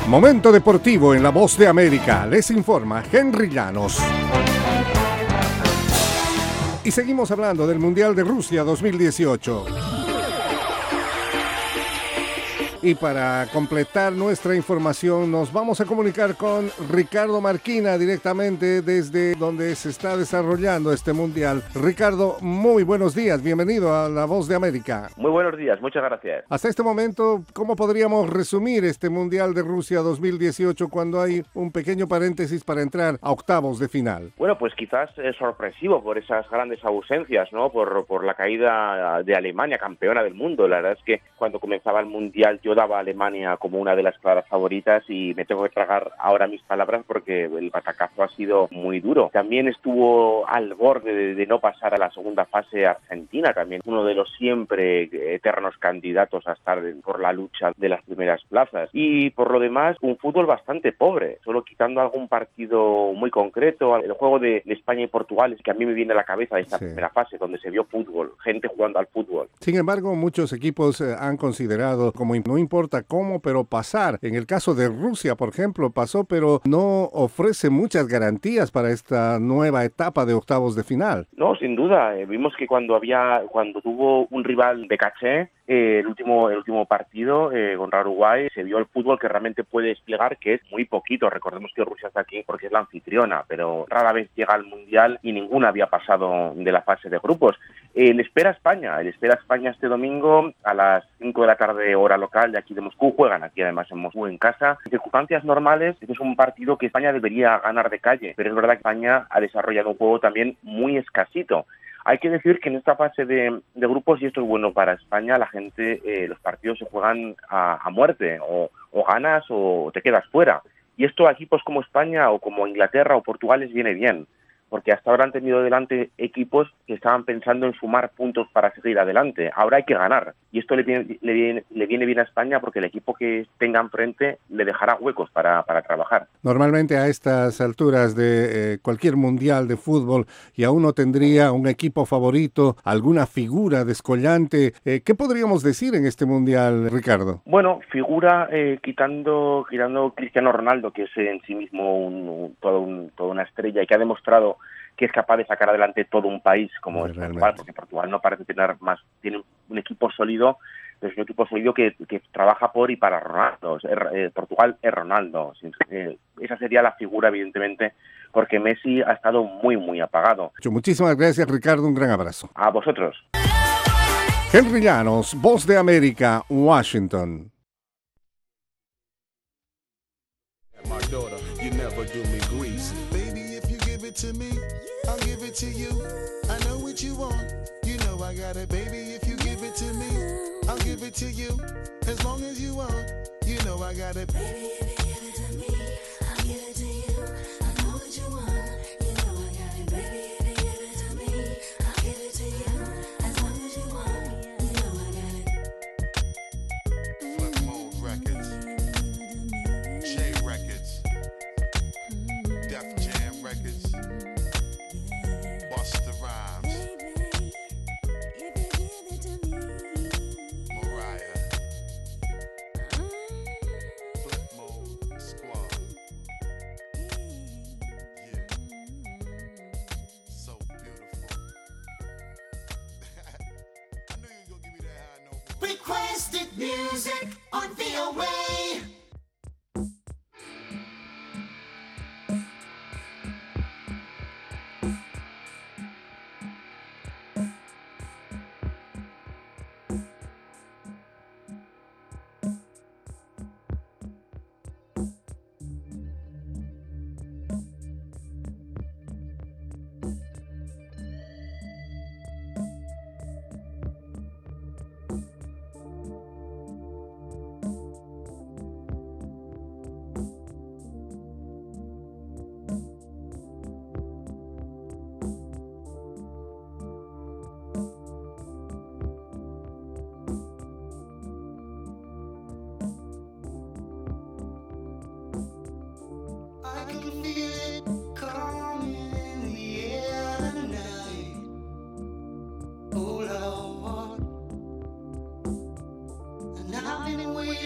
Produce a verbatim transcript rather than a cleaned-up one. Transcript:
Momento deportivo en La Voz de América. Les informa Henry Llanos. Y seguimos hablando del Mundial de Rusia dos mil dieciocho. Y para completar nuestra información nos vamos a comunicar con Ricardo Marquina directamente desde donde se está desarrollando este Mundial. Ricardo, muy buenos días, bienvenido a La Voz de América. Muy buenos días, muchas gracias. Hasta este momento, ¿cómo podríamos resumir este Mundial de Rusia dos mil dieciocho cuando hay un pequeño paréntesis para entrar a octavos de final? Bueno, pues quizás es sorpresivo por esas grandes ausencias, ¿no? Por, por la caída de Alemania, campeona del mundo. La verdad es que cuando comenzaba el Mundial yo daba a Alemania como una de las claras favoritas y me tengo que tragar ahora mis palabras porque el batacazo ha sido muy duro. También estuvo al borde de, de no pasar a la segunda fase Argentina, también uno de los siempre eternos candidatos a estar por la lucha de las primeras plazas. Y por lo demás, un fútbol bastante pobre, solo quitando algún partido muy concreto. El juego de, de España y Portugal es que a mí me viene a la cabeza esta sí. primera fase, donde se vio fútbol, gente jugando al fútbol. Sin embargo, muchos equipos eh, han considerado como no importa cómo, pero pasar. En el caso de Rusia, por ejemplo, pasó, pero no ofrece muchas garantías para esta nueva etapa de octavos de final. No, sin duda. Eh, vimos que cuando había, cuando tuvo un rival de caché, eh, el último, el último partido eh, contra Uruguay, se vio el fútbol que realmente puede desplegar, que es muy poquito. Recordemos que Rusia está aquí porque es la anfitriona, pero rara vez llega al Mundial y ninguna había pasado de la fase de grupos. Eh, le espera España, le espera España este domingo a las cinco de la tarde hora local de aquí de Moscú. Juegan aquí además en Moscú en casa. En circunstancias normales este es un partido que España debería ganar de calle, pero es verdad que España ha desarrollado un juego también muy escasito. Hay que decir que en esta fase de, de grupos, y esto es bueno para España, la gente, eh, los partidos se juegan a, a muerte, o, o ganas o te quedas fuera. Y esto a equipos como España o como Inglaterra o Portugal les viene bien, porque hasta ahora han tenido delante equipos que estaban pensando en sumar puntos para seguir adelante. Ahora hay que ganar, y esto le viene, le viene, le viene bien a España porque el equipo que tenga enfrente le dejará huecos para, para trabajar. Normalmente a estas alturas de eh, cualquier mundial de fútbol y aún no tendría un equipo favorito, alguna figura descollante. Eh, ¿Qué podríamos decir en este mundial, Ricardo? Bueno, figura eh, quitando, quitando Cristiano Ronaldo, que es en sí mismo un, un, todo un, toda una estrella y que ha demostrado que es capaz de sacar adelante todo un país como es Portugal, porque Portugal no parece tener más, tiene un equipo sólido, pero es un equipo sólido que, que trabaja por y para Ronaldo. Eh, Portugal es Ronaldo. Eh, esa sería la figura, evidentemente, porque Messi ha estado muy, muy apagado. Muchísimas gracias, Ricardo. Un gran abrazo. A vosotros. Henry Llanos, Voz de América, Washington. To me, I'll give it to you. I know what you want. You know I got it, baby. If you give it to me, I'll give it to you. As long as you want, you know I got it. Baby, if you give it to me, I'll give it to you. I know what you want. You know I got it, baby. If you give it to me, I'll give it to you. As long as you want, you know I got it. Flip Mode Records, J Records, Def Jam Records. Busta Rhymes, Mariah, Flip Mode Squad, yeah, so beautiful. I knew you was gonna give me that high note. Requested music on V O A. I can feel